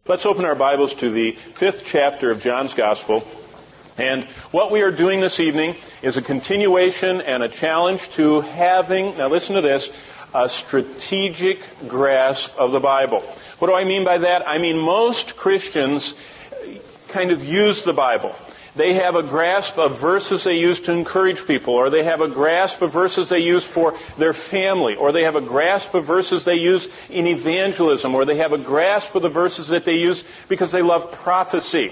Let's open our Bibles to the 5th chapter of John's Gospel. And what we are doing this evening is a continuation and a challenge to having, now listen to this, a strategic grasp of the Bible. What do I mean by that? I mean most Christians kind of use the Bible. They have a grasp of verses they use to encourage people, or they have a grasp of verses they use for their family, or they have a grasp of verses they use in evangelism, or they have a grasp of the verses that they use because they love prophecy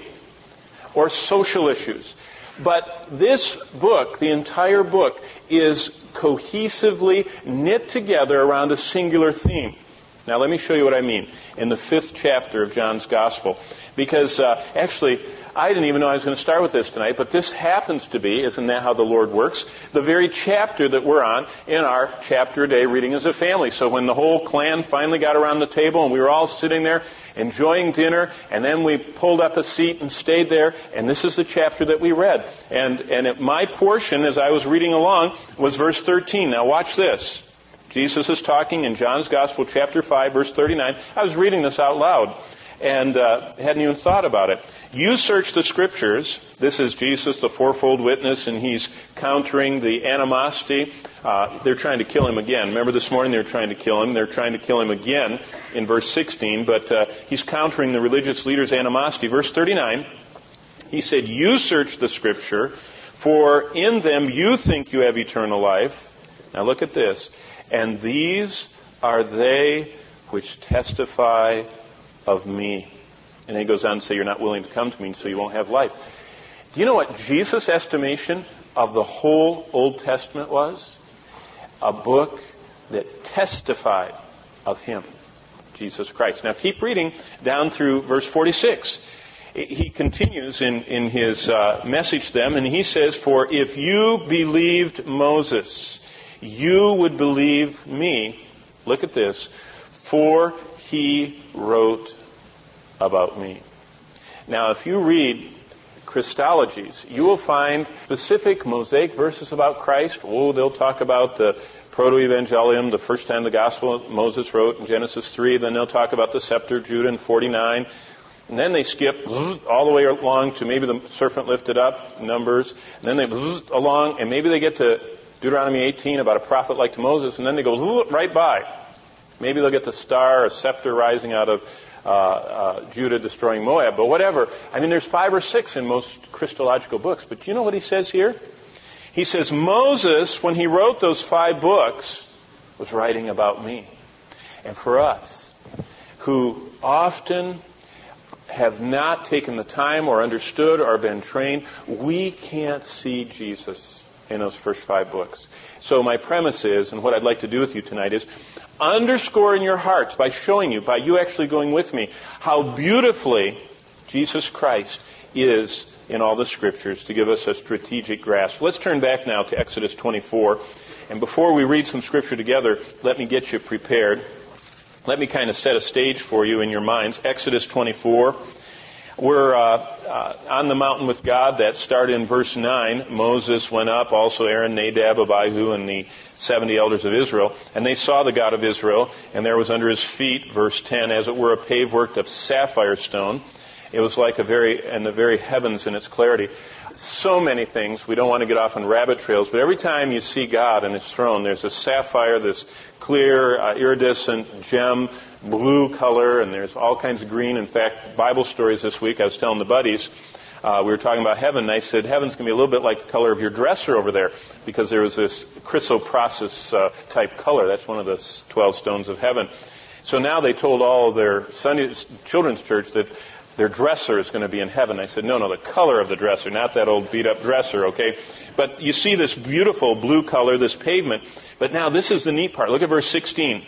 or social issues. But this book, the entire book, is cohesively knit together around a singular theme. Now let me show you what I mean in the 5th chapter of John's Gospel. Because actually, I didn't even know I was going to start with this tonight, but this happens to be, isn't that how the Lord works, the very chapter that we're on in our chapter a day reading as a family. So when the whole clan finally got around the table and we were all sitting there enjoying dinner, and then we pulled up a seat and stayed there, and this is the chapter that we read. And my portion, as I was reading along, was verse 13. Now watch this. Jesus is talking in John's Gospel, chapter 5, verse 39. I was reading this out loud and hadn't even thought about it. You search the Scriptures. This is Jesus, the fourfold witness, and he's countering the animosity. They're trying to kill him again. Remember this morning they were trying to kill him. They're trying to kill him again in verse 16, but he's countering the religious leaders' animosity. Verse 39, he said, you search the Scripture, for in them you think you have eternal life. Now look at this. And these are they which testify of me. And then he goes on to say, you're not willing to come to me, so you won't have life. Do you know what Jesus' estimation of the whole Old Testament was? A book that testified of him, Jesus Christ. Now keep reading down through verse 46. He continues in his message to them, and he says, for if you believed Moses, you would believe me. Look at this. For he wrote about me. Now, if you read Christologies, you will find specific Mosaic verses about Christ. Oh, they'll talk about the Proto-Evangelium, the first time the Gospel Moses wrote in Genesis 3. Then they'll talk about the scepter of Judah in 49. And then they skip all the way along to maybe the serpent lifted up, Numbers. And then they along, and maybe they get to Deuteronomy 18 about a prophet like to Moses, and then they go right by. Maybe they'll get the star, a scepter rising out of Judah destroying Moab, but whatever. I mean, there's 5 or 6 in most Christological books. But do you know what he says here? He says, Moses, when he wrote those 5 books, was writing about me. And for us, who often have not taken the time or understood or been trained, we can't see Jesus in those first 5 books. So my premise is, and what I'd like to do with you tonight is, underscore in your hearts by showing you, by you actually going with me, how beautifully Jesus Christ is in all the Scriptures to give us a strategic grasp. Let's turn back now to Exodus 24. And before we read some Scripture together, let me get you prepared. Let me kind of set a stage for you in your minds. Exodus 24. We're on the mountain with God. That started in verse 9. Moses went up, also Aaron, Nadab, Abihu, and the 70 elders of Israel. And they saw the God of Israel, and there was under his feet, verse 10, as it were a pave worked of sapphire stone. It was like the very heavens in its clarity. So many things. We don't want to get off on rabbit trails, but every time you see God and his throne, there's a sapphire, this clear, iridescent gem, blue color, and there's all kinds of green. In fact, Bible stories this week, I was telling the buddies, we were talking about heaven, and I said, heaven's going to be a little bit like the color of your dresser over there, because there was this chrysoprasus type color. That's one of the 12 stones of heaven. So now they told all of their children's church that their dresser is going to be in heaven. I said, no, the color of the dresser, not that old beat-up dresser, okay? But you see this beautiful blue color, this pavement. But now this is the neat part. Look at verse 16.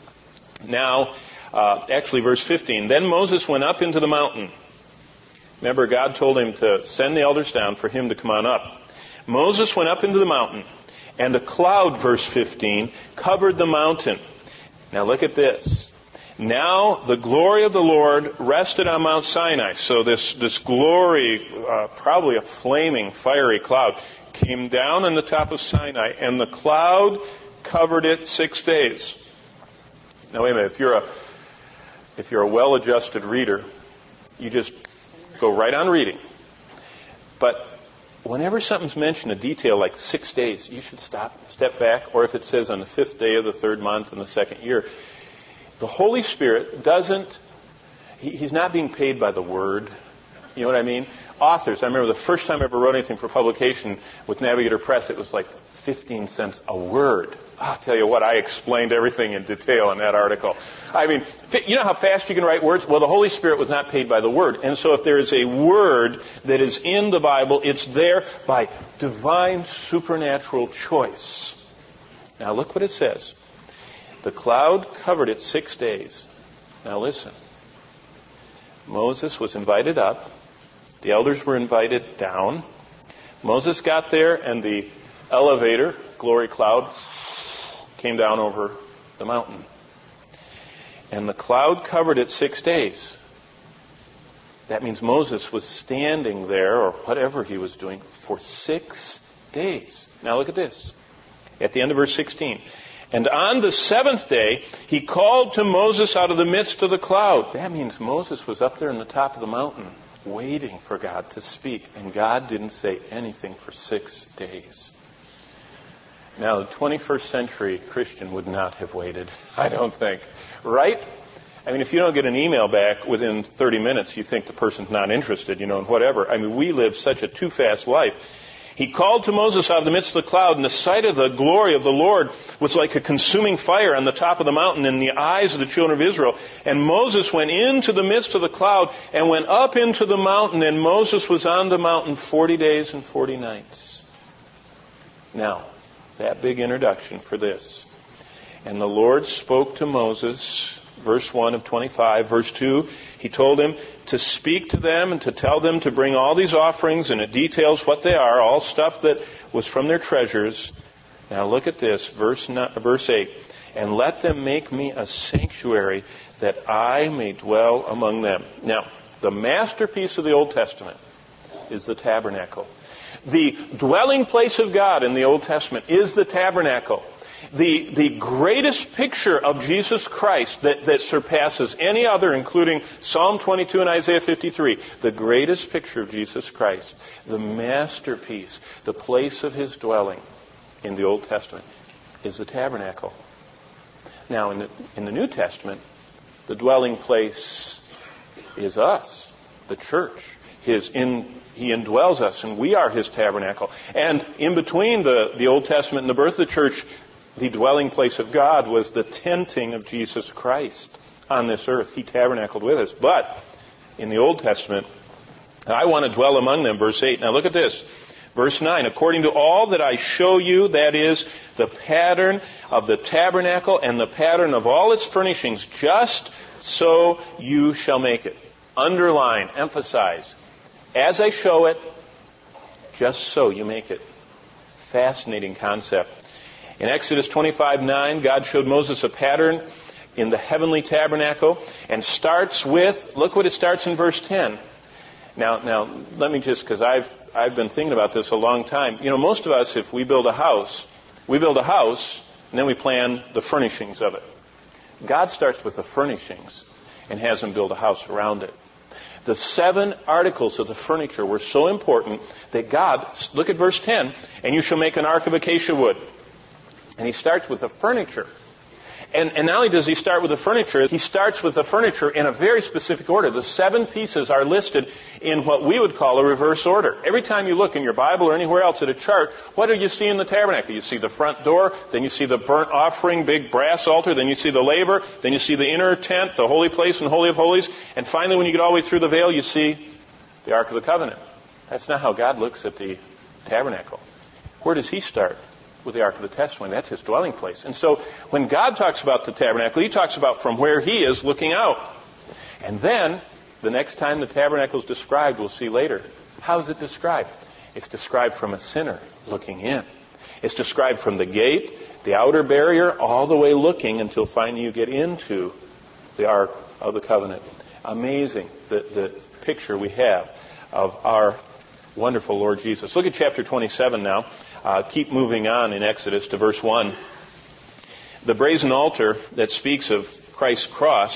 Now, actually verse 15. Then Moses went up into the mountain. Remember, God told him to send the elders down for him to come on up. Moses went up into the mountain, and a cloud, verse 15, covered the mountain. Now look at this. Now the glory of the Lord rested on Mount Sinai. So this glory, probably a flaming, fiery cloud, came down on the top of Sinai, and the cloud covered it 6 days. Now wait a minute, if you're a well-adjusted reader, You just go right on reading. But whenever something's mentioned, a detail like 6 days, you should step back. Or if it says on the 5th day of the 3rd month in the 2nd year, the Holy Spirit doesn't, He's not being paid by the word. You know what I mean? Authors, I remember the first time I ever wrote anything for publication with Navigator Press, it was like 15 cents a word. I'll tell you what, I explained everything in detail in that article. I mean, you know how fast you can write words? Well, the Holy Spirit was not paid by the word. And so if there is a word that is in the Bible, it's there by divine supernatural choice. Now look what it says. The cloud covered it 6 days. Now listen. Moses was invited up. The elders were invited down. Moses got there and the elevator, glory cloud, came down over the mountain. And the cloud covered it 6 days. That means Moses was standing there, or whatever he was doing, for 6 days. Now look at this. At the end of verse 16. And on the 7th day, he called to Moses out of the midst of the cloud. That means Moses was up there in the top of the mountain, waiting for God to speak. And God didn't say anything for 6 days. Now, the 21st century Christian would not have waited, I don't think. Right? I mean, if you don't get an email back within 30 minutes, you think the person's not interested, and whatever. I mean, we live such a too-fast life. He called to Moses out of the midst of the cloud, and the sight of the glory of the Lord was like a consuming fire on the top of the mountain in the eyes of the children of Israel. And Moses went into the midst of the cloud and went up into the mountain, and Moses was on the mountain 40 days and 40 nights. Now, that big introduction for this. And the Lord spoke to Moses, verse 1 of 25. Verse 2, he told him to speak to them and to tell them to bring all these offerings, and it details what they are, all stuff that was from their treasures. Now look at this, verse 8. And let them make me a sanctuary that I may dwell among them. Now, the masterpiece of the Old Testament is the tabernacle. The dwelling place of God in the Old Testament is the tabernacle. The greatest picture of Jesus Christ that surpasses any other, including Psalm 22 and Isaiah 53, the greatest picture of Jesus Christ, the masterpiece, the place of his dwelling in the Old Testament is the tabernacle. Now, in the New Testament, the dwelling place is us, the church. He indwells us, and we are his tabernacle. And in between the Old Testament and the birth of the church, the dwelling place of God was the tenting of Jesus Christ on this earth. He tabernacled with us. But in the Old Testament, I want to dwell among them, verse 8. Now look at this. Verse 9, according to all that I show you, that is, the pattern of the tabernacle and the pattern of all its furnishings, just so you shall make it. Underline, emphasize. As I show it, just so you make it. Fascinating concept. In Exodus 25:9, God showed Moses a pattern in the heavenly tabernacle, and starts with, look what it starts in verse 10. Now, let me just, because I've been thinking about this a long time. Most of us, if we build a house, and then we plan the furnishings of it. God starts with the furnishings and has him build a house around it. The 7 articles of the furniture were so important that God, look at verse 10, and you shall make an ark of acacia wood. And he starts with the furniture. And not only does he start with the furniture, he starts with the furniture in a very specific order. The 7 pieces are listed in what we would call a reverse order. Every time you look in your Bible or anywhere else at a chart, what do you see in the tabernacle? You see the front door, then you see the burnt offering, big brass altar, then you see the laver, then you see the inner tent, the holy place and holy of holies, and finally when you get all the way through the veil, you see the Ark of the Covenant. That's not how God looks at the tabernacle. Where does he start? With the Ark of the Testimony. That's his dwelling place. And so when God talks about the tabernacle, he talks about from where he is looking out. And then the next time the tabernacle is described, we'll see later. How is it described? It's described from a sinner looking in. It's described from the gate, the outer barrier, all the way looking until finally you get into the Ark of the Covenant. Amazing the picture we have of our wonderful Lord Jesus. Look at chapter 27 now. Keep moving on in Exodus to verse 1. The brazen altar that speaks of Christ's cross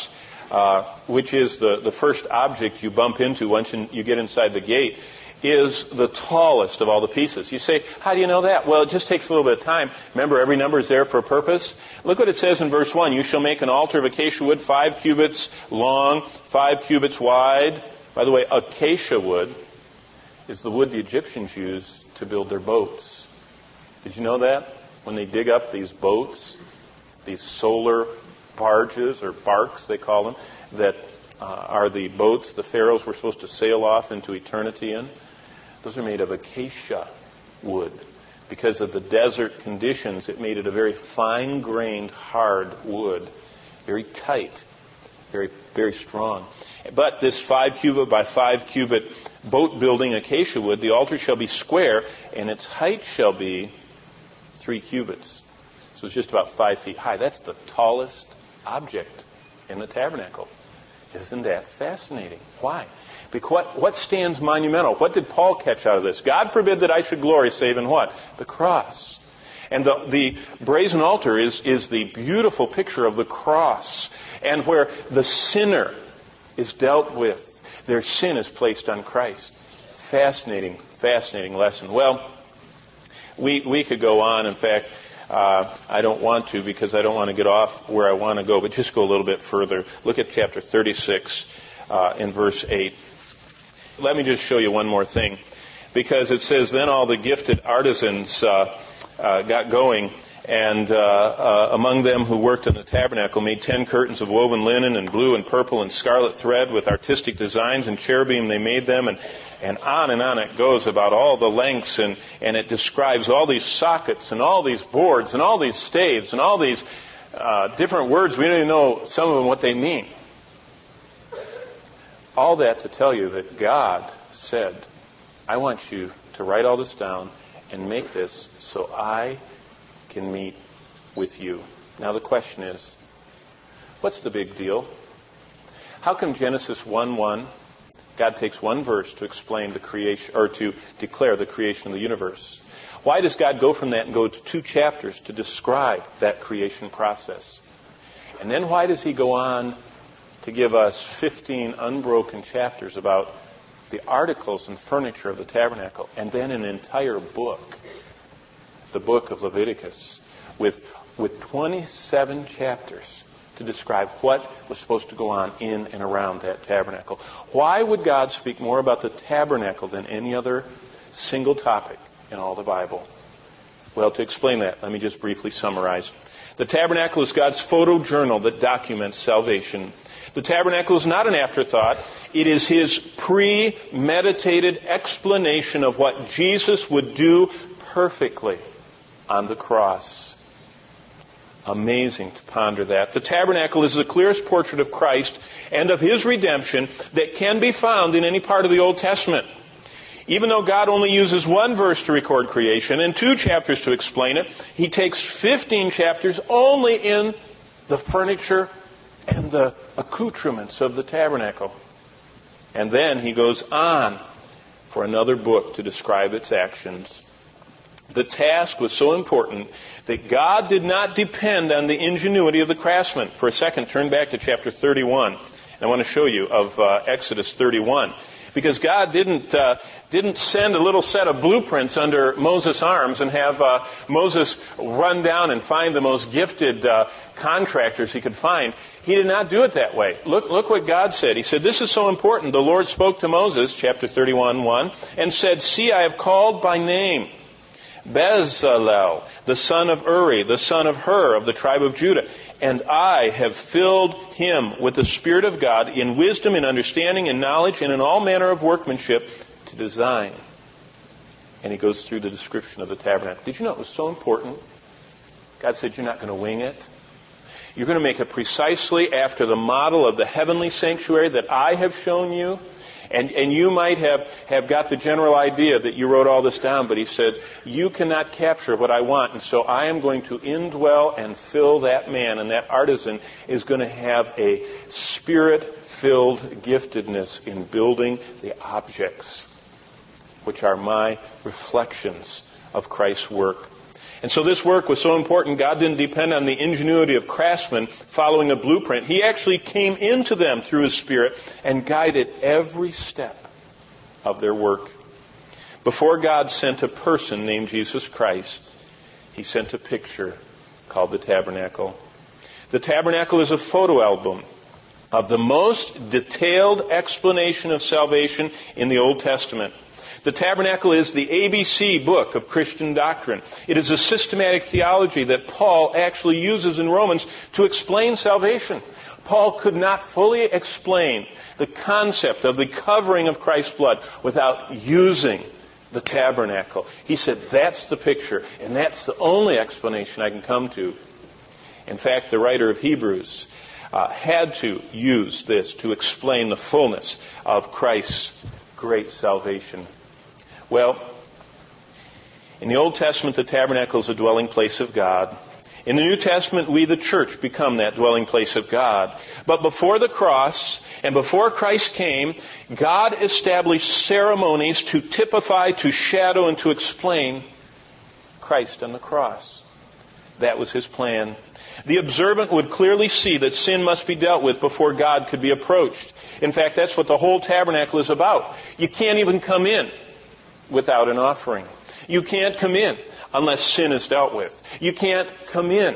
which is the first object you bump into once you get inside the gate, is the tallest of all the pieces. You say, how do you know that? Well, it just takes a little bit of time. Remember, every number is there for a purpose. Look what it says in verse 1. You shall make an altar of acacia wood, 5 cubits long, 5 cubits wide. By the way, acacia wood is the wood the Egyptians used to build their boats. Did you know that? When they dig up these boats, these solar barges, or barks they call them, that are the boats the pharaohs were supposed to sail off into eternity in, those are made of acacia wood. Because of the desert conditions, it made it a very fine-grained, hard wood. Very tight, very, very strong. But this 5 cubit by 5 cubit boat-building acacia wood, the altar shall be square, and its height shall be 3 cubits. So it's just about 5 feet high. That's the tallest object in the tabernacle. Isn't that fascinating? Why? Because what stands monumental? What did Paul catch out of this? God forbid that I should glory save in what? The cross. And the brazen altar is the beautiful picture of the cross, and where the sinner is dealt with. Their sin is placed on Christ. Fascinating, fascinating lesson. Well, we could go on. In fact, I don't want to, because I don't want to get off where I want to go, but just go a little bit further. Look at chapter 36 in verse 8. Let me just show you one more thing, because it says, then all the gifted artisans got going, and among them who worked in the tabernacle made 10 curtains of woven linen and blue and purple and scarlet thread with artistic designs, and cherubim they made them, and on it goes about all the lengths, and it describes all these sockets and all these boards and all these staves and all these different words. We don't even know some of them what they mean. All that to tell you that God said, I want you to write all this down and make this so I can meet with you. Now the question is, what's the big deal? How come Genesis 1:1, God takes one verse to explain the creation, or to declare the creation of the universe? Why does God go from that and go to 2 chapters to describe that creation process? And then why does he go on to give us 15 unbroken chapters about the articles and furniture of the tabernacle, and then an entire book, the book of Leviticus, with 27 chapters to describe what was supposed to go on in and around that tabernacle? Why would God speak more about the tabernacle than any other single topic in all the Bible? Well, to explain that, let me just briefly summarize. The tabernacle is God's photojournal that documents salvation. The tabernacle is not an afterthought. It is his premeditated explanation of what Jesus would do perfectly on the cross. Amazing to ponder that. The tabernacle is the clearest portrait of Christ and of his redemption that can be found in any part of the Old Testament. Even though God only uses 1 verse to record creation and 2 chapters to explain it, he takes 15 chapters only in the furniture and the accoutrements of the tabernacle. And then he goes on for another book to describe its actions. The task was so important that God did not depend on the ingenuity of the craftsman. For a second, turn back to chapter 31. I want to show you of Exodus 31. Because God didn't send a little set of blueprints under Moses' arms and have Moses run down and find the most gifted contractors he could find. He did not do it that way. Look what God said. He said, this is so important. The Lord spoke to Moses, chapter 31:1, and said, see, I have called by name Bezalel, the son of Uri, the son of Hur, of the tribe of Judah. And I have filled him with the Spirit of God in wisdom, in understanding, in knowledge, and in all manner of workmanship to design. And he goes through the description of the tabernacle. Did you know it was so important? God said, you're not going to wing it. You're going to make it precisely after the model of the heavenly sanctuary that I have shown you. And you might have got the general idea that you wrote all this down, but he said, you cannot capture what I want, and so I am going to indwell and fill that man, and that artisan is going to have a Spirit-filled giftedness in building the objects, which are my reflections of Christ's work. And so this work was so important, God didn't depend on the ingenuity of craftsmen following a blueprint. He actually came into them through His Spirit and guided every step of their work. Before God sent a person named Jesus Christ, He sent a picture called the tabernacle. The tabernacle is a photo album of the most detailed explanation of salvation in the Old Testament. The tabernacle is the ABC book of Christian doctrine. It is a systematic theology that Paul actually uses in Romans to explain salvation. Paul could not fully explain the concept of the covering of Christ's blood without using the tabernacle. He said, that's the picture, and that's the only explanation I can come to. In fact, the writer of Hebrews had to use this to explain the fullness of Christ's great salvation. Well, in the Old Testament, the tabernacle is a dwelling place of God. In the New Testament, we, the church, become that dwelling place of God. But before the cross and before Christ came, God established ceremonies to typify, to shadow, and to explain Christ on the cross. That was His plan. The observant would clearly see that sin must be dealt with before God could be approached. In fact, that's what the whole tabernacle is about. You can't even come in without an offering. You can't come in unless sin is dealt with. You can't come in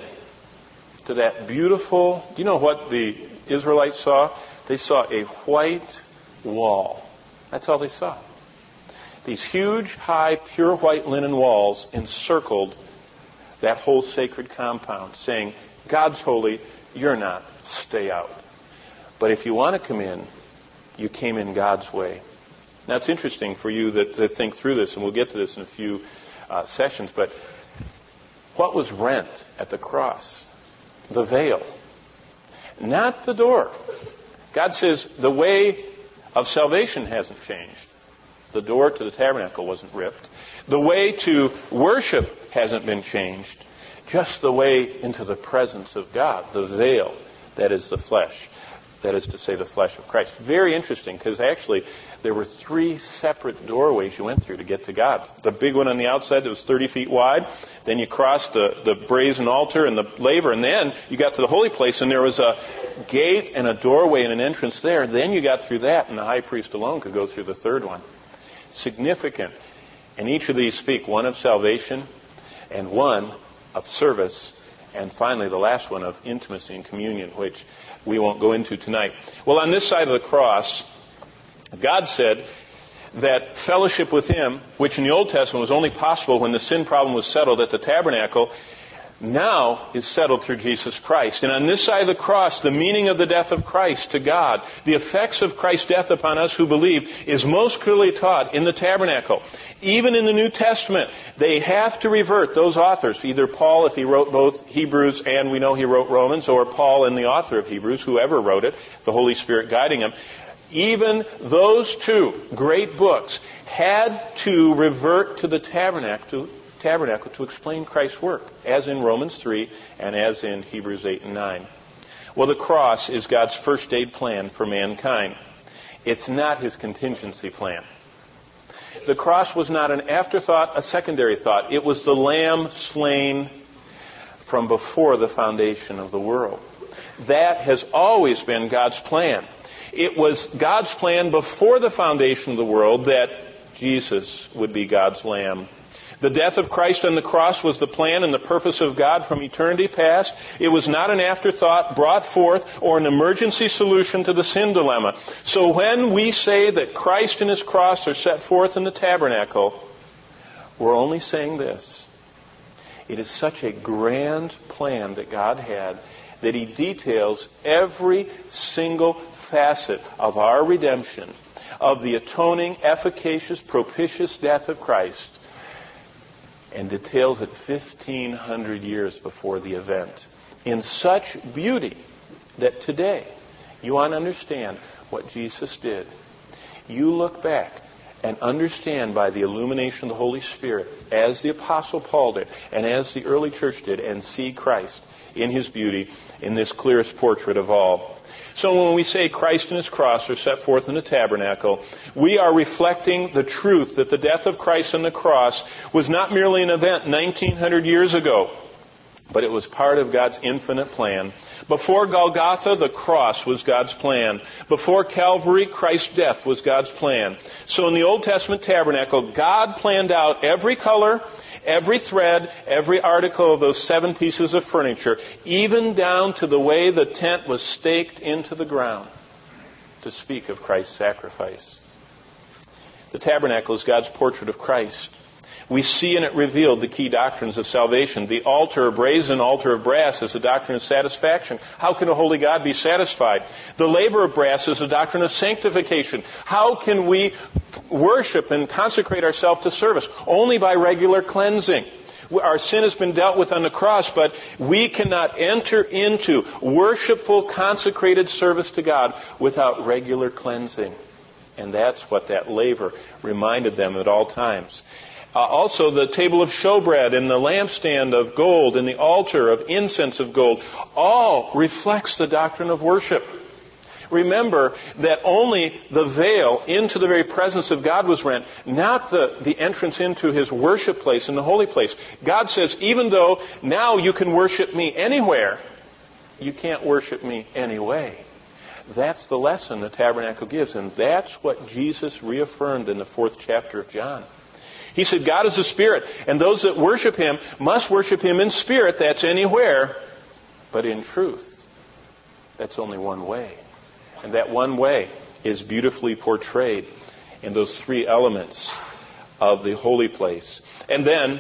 to that beautiful... Do you know what the Israelites saw? They saw a white wall. That's all they saw. These huge, high, pure white linen walls encircled that whole sacred compound, saying, God's holy, you're not, stay out. But if you want to come in, you came in God's way. Now, it's interesting for you that think through this, and we'll get to this in a few sessions, but what was rent at the cross? The veil, not the door. God says the way of salvation hasn't changed. The door to the tabernacle wasn't ripped. The way to worship hasn't been changed. Just the way into the presence of God, the veil, that is the flesh. That is to say, the flesh of Christ. Very interesting, because actually there were 3 separate doorways you went through to get to God. The big one on the outside that was 30 feet wide. Then you crossed the brazen altar and the laver. And then you got to the holy place, and there was a gate and a doorway and an entrance there. Then you got through that, and the high priest alone could go through the third one. Significant. And each of these speak, one of salvation and one of service, and finally the last one of intimacy and communion, which we won't go into tonight. Well, on this side of the cross, God said that fellowship with Him, which in the Old Testament was only possible when the sin problem was settled at the tabernacle, now is settled through Jesus Christ. And on this side of the cross, the meaning of the death of Christ to God, the effects of Christ's death upon us who believe, is most clearly taught in the tabernacle. Even in the New Testament, they have to revert, those authors, either Paul, if he wrote both Hebrews and we know he wrote Romans, or Paul and the author of Hebrews, whoever wrote it, the Holy Spirit guiding him. Even those 2 great books had to revert to the tabernacle to explain Christ's work, as in Romans 3 and as in Hebrews 8 and 9. Well, the cross is God's first aid plan for mankind. It's not His contingency plan. The cross was not an afterthought, a secondary thought. It was the lamb slain from before the foundation of the world. That has always been God's plan. It was God's plan before the foundation of the world that Jesus would be God's lamb. The death of Christ on the cross was the plan and the purpose of God from eternity past. It was not an afterthought brought forth or an emergency solution to the sin dilemma. So when we say that Christ and His cross are set forth in the tabernacle, we're only saying this. It is such a grand plan that God had that He details every single facet of our redemption, of the atoning, efficacious, propitious death of Christ, and details it 1,500 years before the event in such beauty that today you want to understand what Jesus did. You look back and understand by the illumination of the Holy Spirit, as the Apostle Paul did, and as the early church did, and see Christ in His beauty, in this clearest portrait of all. So when we say Christ and His cross are set forth in the tabernacle, we are reflecting the truth that the death of Christ on the cross was not merely an event 1900 years ago, but it was part of God's infinite plan. Before Golgotha, the cross was God's plan. Before Calvary, Christ's death was God's plan. So in the Old Testament tabernacle, God planned out every color, every thread, every article of those 7 pieces of furniture, even down to the way the tent was staked into the ground, to speak of Christ's sacrifice. The tabernacle is God's portrait of Christ. We see in it revealed the key doctrines of salvation. The altar, a brazen altar of brass, is the doctrine of satisfaction. How can a holy God be satisfied? The laver of brass is the doctrine of sanctification. How can we worship and consecrate ourselves to service? Only by regular cleansing. Our sin has been dealt with on the cross, but we cannot enter into worshipful, consecrated service to God without regular cleansing. And that's what that laver reminded them at all times. Also, the table of showbread and the lampstand of gold and the altar of incense of gold all reflects the doctrine of worship. Remember that only the veil into the very presence of God was rent, not the entrance into His worship place in the holy place. God says, even though now you can worship me anywhere, you can't worship me anyway. That's the lesson the tabernacle gives, and that's what Jesus reaffirmed in the 4th chapter of John. He said, God is a spirit, and those that worship Him must worship Him in spirit, that's anywhere, but in truth. That's only one way. And that one way is beautifully portrayed in those 3 elements of the holy place. And then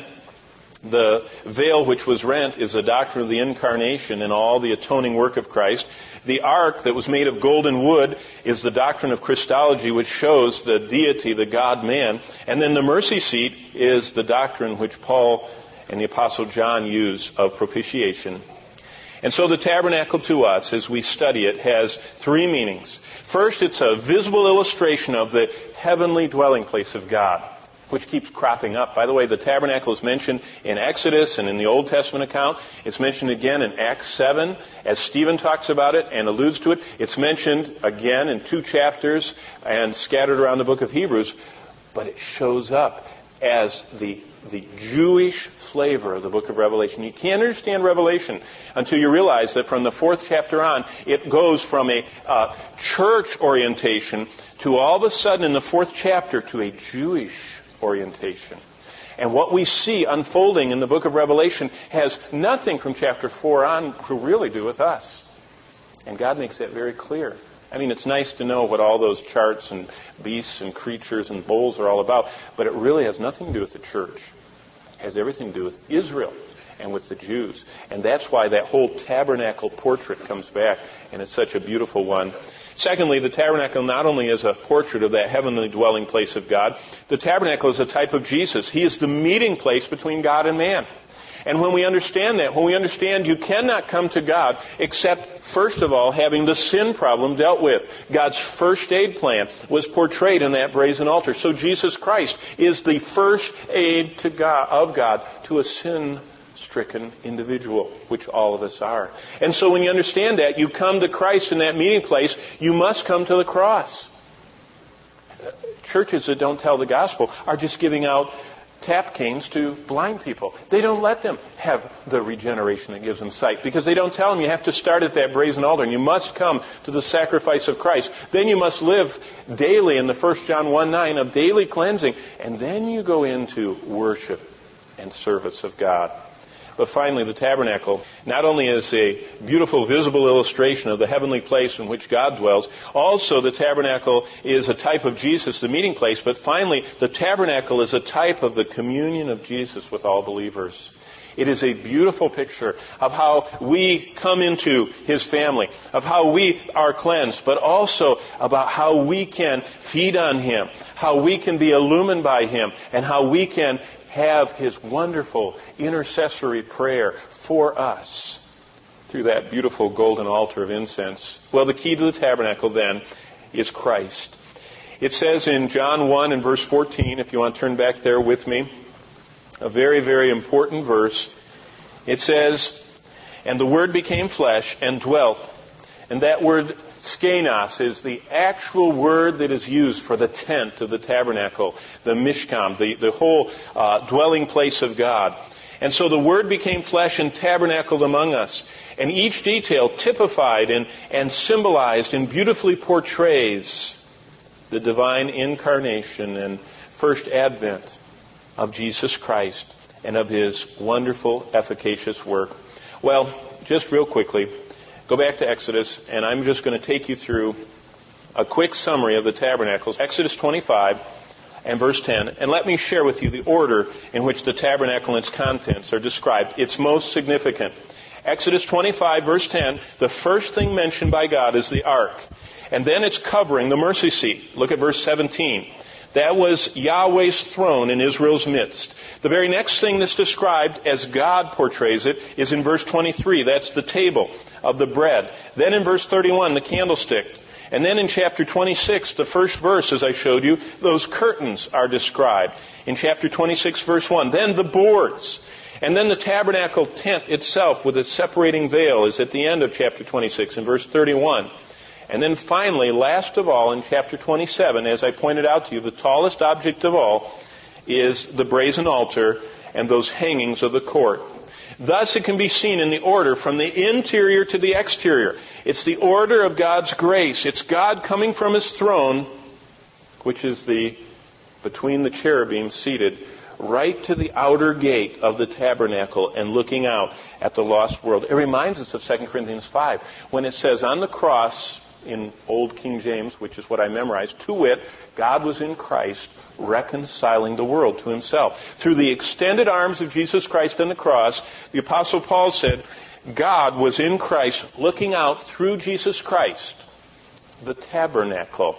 the veil which was rent is the doctrine of the incarnation and all the atoning work of Christ. The ark that was made of golden wood is the doctrine of Christology, which shows the deity, the God-man. And then the mercy seat is the doctrine which Paul and the Apostle John use of propitiation. And so the tabernacle to us, as we study it, has 3 meanings. First, it's a visible illustration of the heavenly dwelling place of God, which keeps cropping up. By the way, the tabernacle is mentioned in Exodus and in the Old Testament account. It's mentioned again in Acts 7, as Stephen talks about it and alludes to it. It's mentioned again in 2 chapters and scattered around the book of Hebrews. But it shows up as the Jewish flavor of the book of Revelation. You can't understand Revelation until you realize that from the 4th chapter on, it goes from a church orientation to all of a sudden in the 4th chapter to a Jewish orientation. And what we see unfolding in the book of Revelation has nothing from chapter 4 on to really do with us. And God makes that very clear. I mean, it's nice to know what all those charts and beasts and creatures and bowls are all about, but it really has nothing to do with the church. It has everything to do with Israel and with the Jews. And that's why that whole tabernacle portrait comes back, and it's such a beautiful one. Secondly, the tabernacle not only is a portrait of that heavenly dwelling place of God, the tabernacle is a type of Jesus. He is the meeting place between God and man. And when we understand that, when we understand you cannot come to God except, first of all, having the sin problem dealt with. God's first aid plan was portrayed in that brazen altar. So Jesus Christ is the first aid to God, of God to a sin-stricken individual, which all of us are. And so when you understand that, you come to Christ in that meeting place, you must come to the cross. Churches that don't tell the gospel are just giving out tap canes to blind people. They don't let them have the regeneration that gives them sight because they don't tell them you have to start at that brazen altar and you must come to the sacrifice of Christ. Then you must live daily in the 1 John 1:9 of daily cleansing, and then you go into worship and service of God. But finally, the tabernacle not only is a beautiful visible illustration of the heavenly place in which God dwells, also the tabernacle is a type of Jesus, the meeting place, but finally, the tabernacle is a type of the communion of Jesus with all believers. It is a beautiful picture of how we come into His family, of how we are cleansed, but also about how we can feed on Him, how we can be illumined by Him, and how we can have His wonderful intercessory prayer for us through that beautiful golden altar of incense. Well, the key to the tabernacle then is Christ. It says in John 1 and verse 14, if you want to turn back there with me, a very, very important verse. It says, "And the Word became flesh and dwelt." And that word skenos is the actual word that is used for the tent of the tabernacle, the mishkan, the whole dwelling place of God. And so the Word became flesh and tabernacled among us. And each detail typified and symbolized and beautifully portrays the divine incarnation and first advent of Jesus Christ and of His wonderful, efficacious work. Well, just real quickly, go back to Exodus, and I'm just going to take you through a quick summary of the tabernacles. Exodus 25 and verse 10. And let me share with you the order in which the tabernacle and its contents are described. It's most significant. Exodus 25, verse 10, the first thing mentioned by God is the ark. And then it's covering the mercy seat. Look at verse 17. That was Yahweh's throne in Israel's midst. The very next thing that's described as God portrays it is in verse 23. That's the table of the bread. Then in verse 31, the candlestick. And then in chapter 26, the first verse, as I showed you, those curtains are described. In chapter 26, verse 1, then the boards. And then the tabernacle tent itself with its separating veil is at the end of chapter 26 in verse 31. And then finally, last of all, in chapter 27, as I pointed out to you, the tallest object of all is the brazen altar and those hangings of the court. Thus, it can be seen in the order from the interior to the exterior. It's the order of God's grace. It's God coming from His throne, which is between the cherubim seated, right to the outer gate of the tabernacle and looking out at the lost world. It reminds us of 2 Corinthians 5, when it says on the cross, in Old King James, which is what I memorized, to wit, God was in Christ reconciling the world to Himself. Through the extended arms of Jesus Christ on the cross, the Apostle Paul said, God was in Christ looking out through Jesus Christ, the tabernacle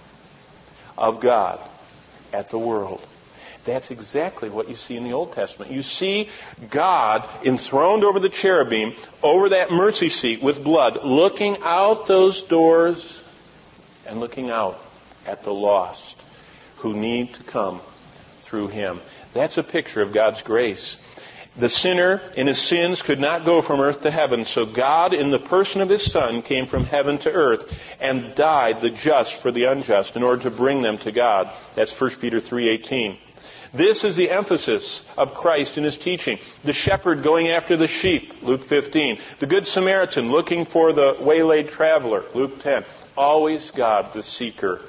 of God at the world. That's exactly what you see in the Old Testament. You see God enthroned over the cherubim, over that mercy seat with blood, looking out those doors and looking out at the lost who need to come through Him. That's a picture of God's grace. The sinner in his sins could not go from earth to heaven, so God, in the person of His Son, came from heaven to earth and died the just for the unjust in order to bring them to God. That's 1 Peter 3:18. This is the emphasis of Christ in His teaching. The shepherd going after the sheep, Luke 15. The good Samaritan looking for the waylaid traveler, Luke 10. Always God, the seeker.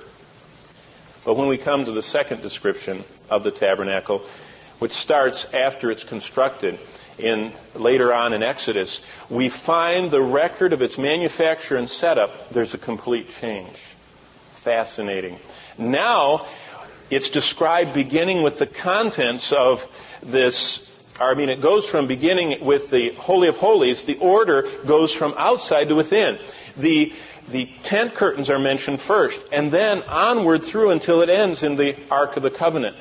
But when we come to the second description of the tabernacle, which starts after it's constructed later on in Exodus, we find the record of its manufacture and setup. There's a complete change. Fascinating. Now, it's described beginning with the contents of this. It goes from beginning with the Holy of Holies. The order goes from outside to within. The tent curtains are mentioned first, and then onward through until it ends in the Ark of the Covenant.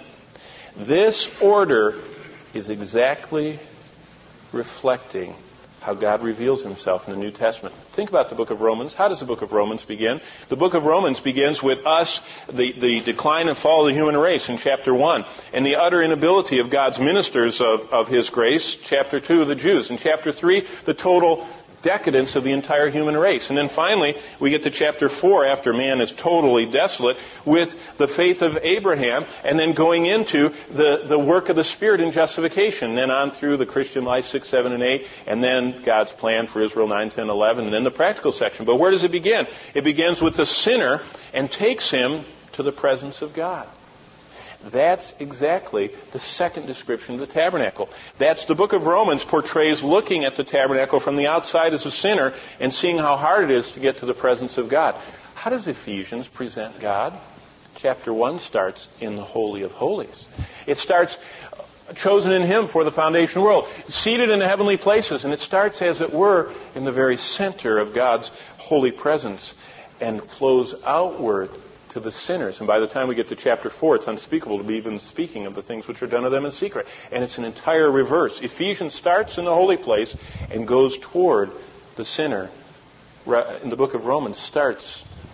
This order is exactly reflecting how God reveals Himself in the New Testament. Think about the book of Romans. How does the book of Romans begin? The book of Romans begins with us, the decline and fall of the human race in chapter 1, and the utter inability of God's ministers of His grace, chapter 2, the Jews. In chapter 3, the total decadence of the entire human race. And then finally, we get to chapter 4, after man is totally desolate, with the faith of Abraham, and then going into the work of the Spirit in justification, and then on through the Christian life, 6, 7, and 8, and then God's plan for Israel, 9, 10, 11, and then the practical section. But where does it begin? It begins with the sinner and takes him to the presence of God. That's exactly the second description of the tabernacle. That's the book of Romans portrays looking at the tabernacle from the outside as a sinner and seeing how hard it is to get to the presence of God. How does Ephesians present God? Chapter 1 starts in the Holy of Holies. It starts chosen in Him for the foundation of the world, seated in the heavenly places, and it starts, as it were, in the very center of God's holy presence and flows outward to the sinners. And by the time we get to chapter 4, it's unspeakable to be even speaking of the things which are done of them in secret. And it's an entire reverse. Ephesians starts in the holy place and goes toward the sinner. In the book of Romans starts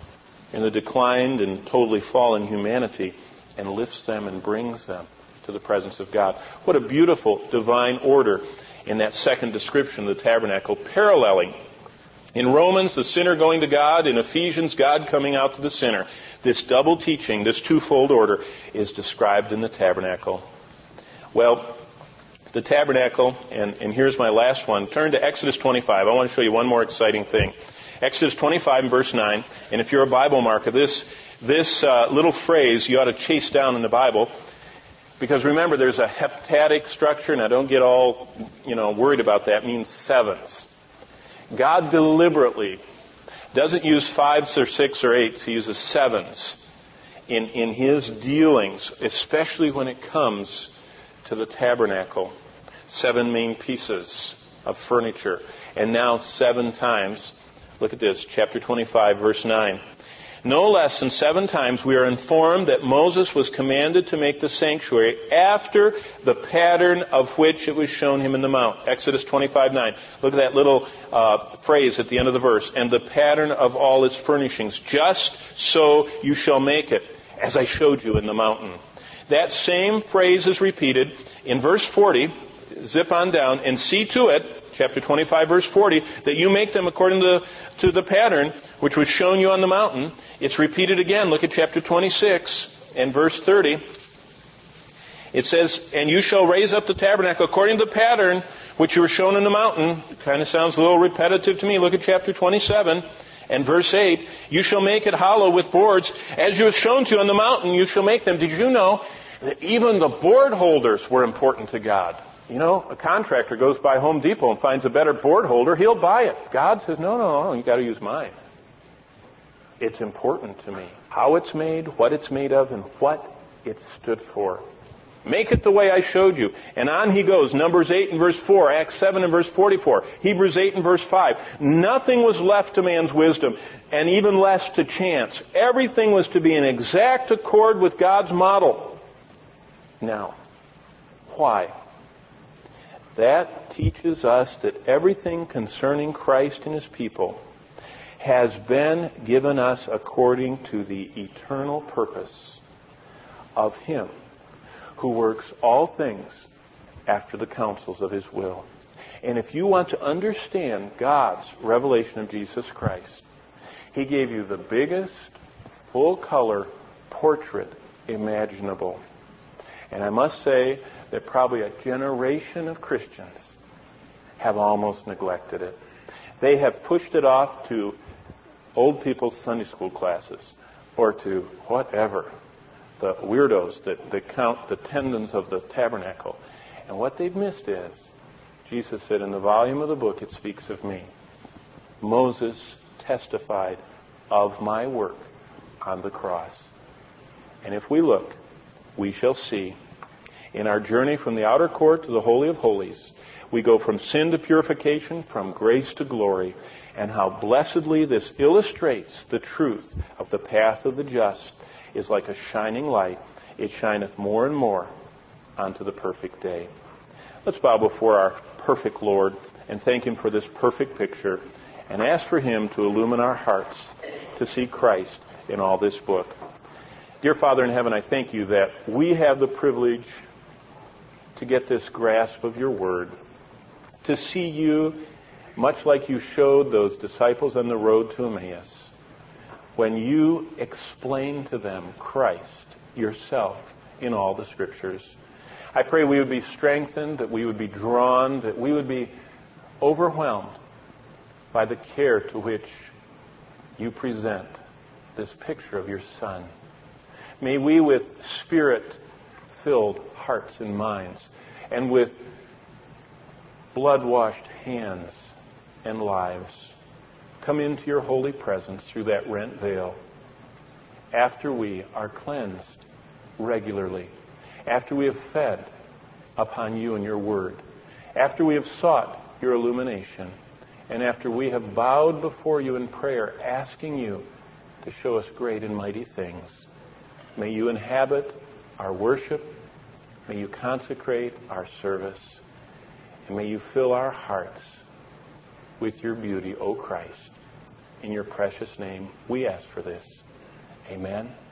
in the declined and totally fallen humanity and lifts them and brings them to the presence of God. What a beautiful divine order in that second description of the tabernacle, paralleling in Romans, the sinner going to God. In Ephesians, God coming out to the sinner. This double teaching, this twofold order, is described in the tabernacle. Well, the tabernacle, and here's my last one. Turn to Exodus 25. I want to show you one more exciting thing. Exodus 25 and verse 9. And if you're a Bible marker, this little phrase you ought to chase down in the Bible. Because remember, there's a heptadic structure, and I don't get all worried about that. It means sevens. God deliberately doesn't use 5s or 6s or 8s. He uses 7s in His dealings, especially when it comes to the tabernacle. 7 main pieces of furniture. And now 7 times, look at this, chapter 25, verse 9. No less than 7 times we are informed that Moses was commanded to make the sanctuary after the pattern of which it was shown him in the mount. Exodus 25:9. Look at that little phrase at the end of the verse. And the pattern of all its furnishings. Just so you shall make it, as I showed you in the mountain. That same phrase is repeated in verse 40. Zip on down and see to it, chapter 25, verse 40, that you make them according to the pattern which was shown you on the mountain. It's repeated again. Look at chapter 26 and verse 30. It says, and you shall raise up the tabernacle according to the pattern which you were shown in the mountain. It kind of sounds a little repetitive to me. Look at chapter 27 and verse 8. You shall make it hollow with boards. As you was shown to you on the mountain, you shall make them. Did you know that even the board holders were important to God? You know, a contractor goes by Home Depot and finds a better board holder, he'll buy it. God says, no, you got to use mine. It's important to me. How it's made, what it's made of, and what it stood for. Make it the way I showed you. And on he goes. Numbers 8 and verse 4, Acts 7 and verse 44, Hebrews 8 and verse 5. Nothing was left to man's wisdom, and even less to chance. Everything was to be in exact accord with God's model. Now, why? That teaches us that everything concerning Christ and His people has been given us according to the eternal purpose of Him who works all things after the counsels of His will. And if you want to understand God's revelation of Jesus Christ, He gave you the biggest full-color portrait imaginable. And I must say that probably a generation of Christians have almost neglected it. They have pushed it off to old people's Sunday school classes or to whatever, the weirdos that count the tendons of the tabernacle. And what they've missed is, Jesus said, in the volume of the book it speaks of me. Moses testified of my work on the cross. And if we look, we shall see. In our journey from the outer court to the Holy of Holies, we go from sin to purification, from grace to glory, and how blessedly this illustrates the truth of the path of the just is like a shining light. It shineth more and more unto the perfect day. Let's bow before our perfect Lord and thank Him for this perfect picture and ask for Him to illumine our hearts to see Christ in all this book. Dear Father in heaven, I thank You that we have the privilege to get this grasp of Your word, to see You much like You showed those disciples on the road to Emmaus, when You explained to them Christ, Yourself, in all the Scriptures. I pray we would be strengthened, that we would be drawn, that we would be overwhelmed by the care to which You present this picture of Your Son. May we, with Spirit-filled hearts and minds, and with blood-washed hands and lives, come into Your holy presence through that rent veil after we are cleansed regularly, after we have fed upon You and Your word, after we have sought Your illumination, and after we have bowed before You in prayer, asking You to show us great and mighty things. May You inhabit our worship. May You consecrate our service. And may You fill our hearts with Your beauty, O Christ. In Your precious name, we ask for this. Amen.